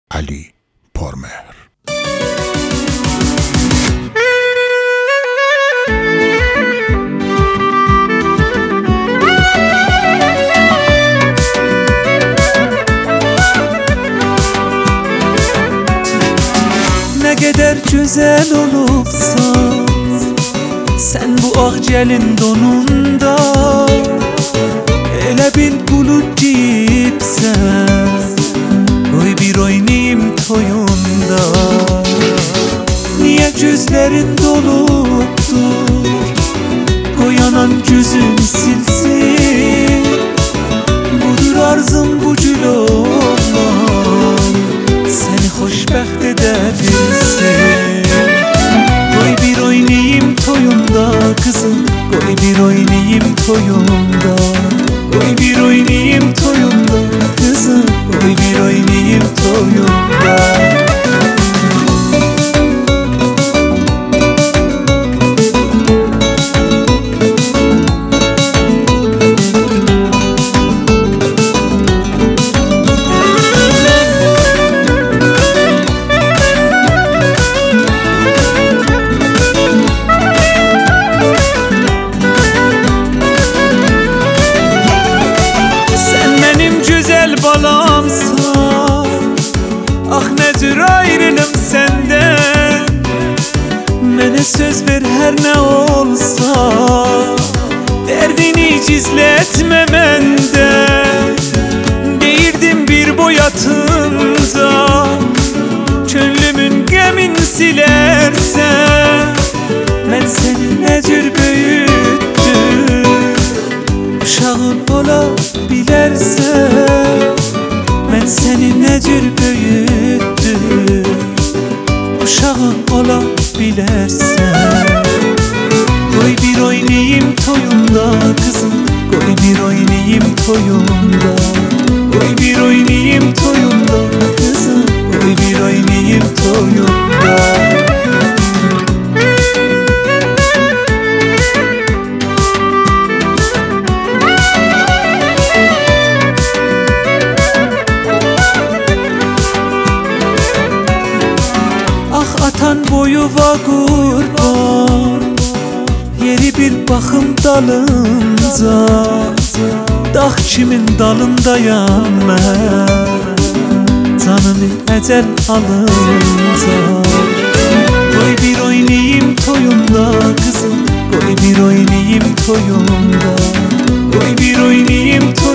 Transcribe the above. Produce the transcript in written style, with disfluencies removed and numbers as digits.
Ali Pormehr. Ne kadar güzel olubsan sen bu ağcelin donunda, elə bil bulut giyibsən, oy bir oynayım toyunda. Niye gözlerin dolupdur, koyanan gözünü silsin, budur arzum bu gül olan, seni xoşbəxt edebilsin. Koy bir oynayım toyunda kızım, koy bir oynayım toyunda, koy bir oynayım toyunda kızım, koy bir oynayım toyunda. Balamsan, ah nedir ayrılım senden. Mənə söz ver her ne olsa, derdini gizletme məndən. Deyirdim bir boyatınca, könlümün qəmin silərsən. Mən səni nə cür böyütdüm, uşağın ola bilərsən. Mən səni nə cür böyütdüm, uşağın ola bilərsən. Qoy bir oynayım toyunda kızım, qoy bir oynayım toyunda, qoy bir oynayım toyunda kızım, qoy bir oynayım toyunda. Atan boyuva qurban, yeri bir baxım dalınca, dağ kimin dalındayam mən, canını əcəl alınca. Qoy bir oynayım toyunda kızım, qoy bir oynayım toyunda, qoy bir oynayım toyunda.